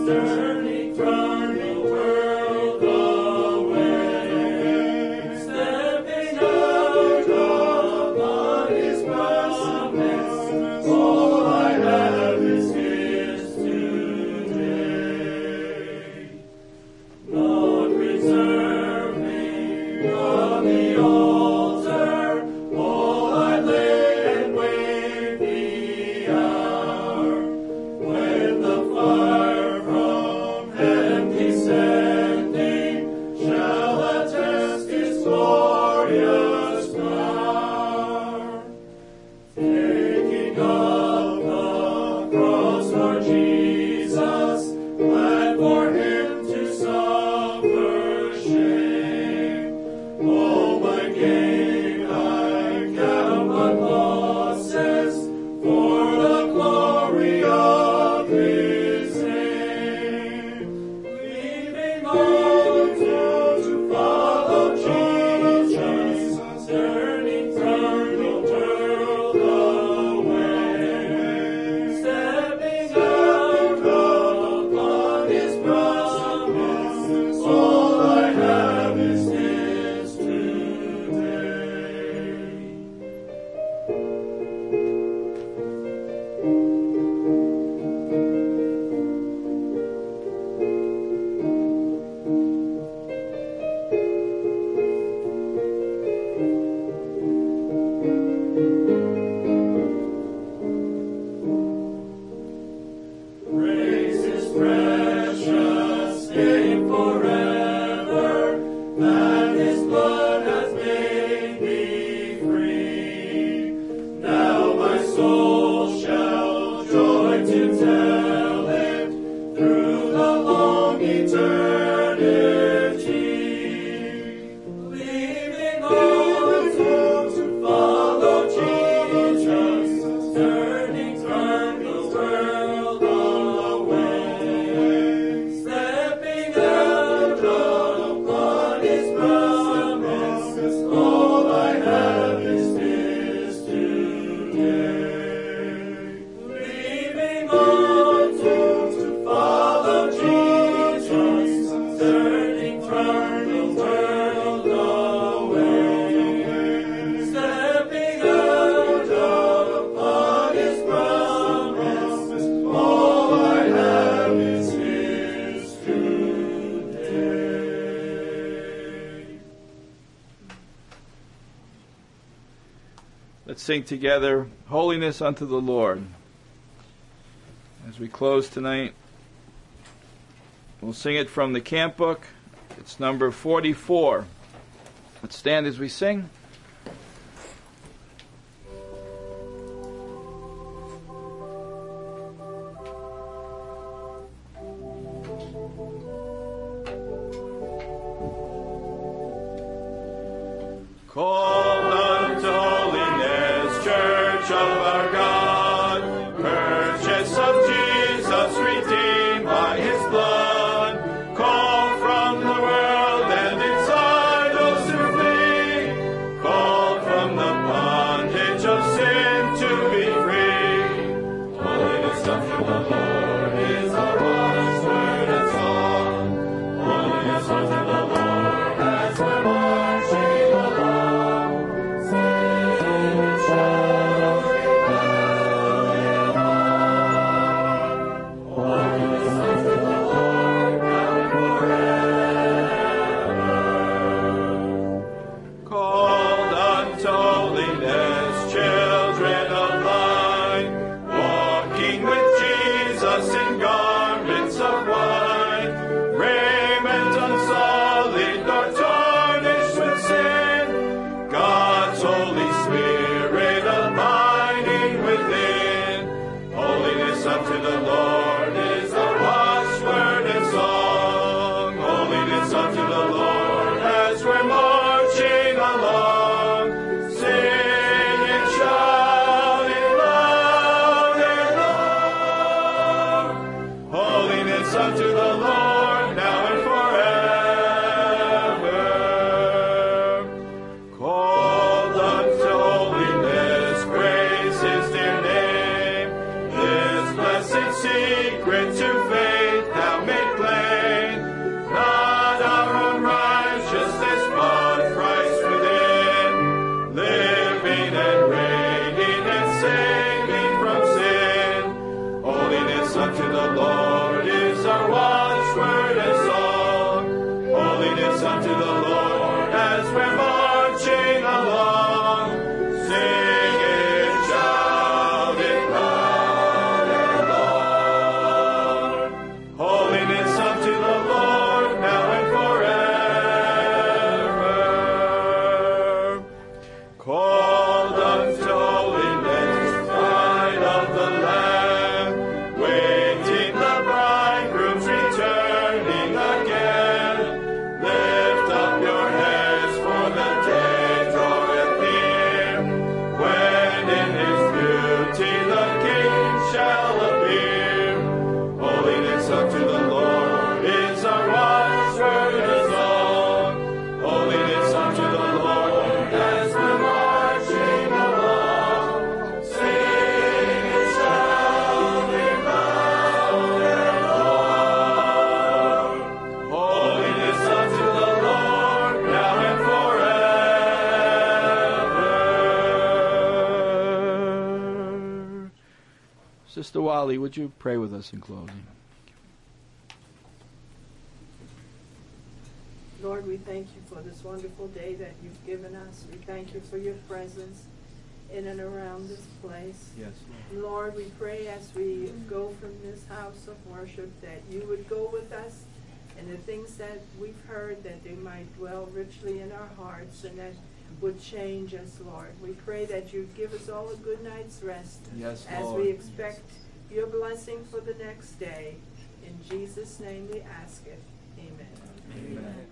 Let's sing together, Holiness unto the Lord. As we close tonight, we'll sing it from the camp book. It's number 44. Let's stand as we sing. Called unto holiness, Church of our God, purchase of Jesus, redeemed by His blood, called from the world and its idols to flee, called from the bondage of sin to be free. Holiness unto the Lord is our watchword and song. Holiness unto the Lord as we're marching along. Secret to faith, thou Sister Wally, would you pray with us in closing? Lord, we thank you for this wonderful day that you've given us. We thank you for your presence in and around this place. Yes, Lord, we pray as we go from this house of worship that you would go with us and the things that we've heard, that they might dwell richly in our hearts and that would change us, Lord. We pray that you give us all a good night's rest Yes, as Lord. we expect your blessing for the next day. In Jesus' name we ask it. Amen. Amen.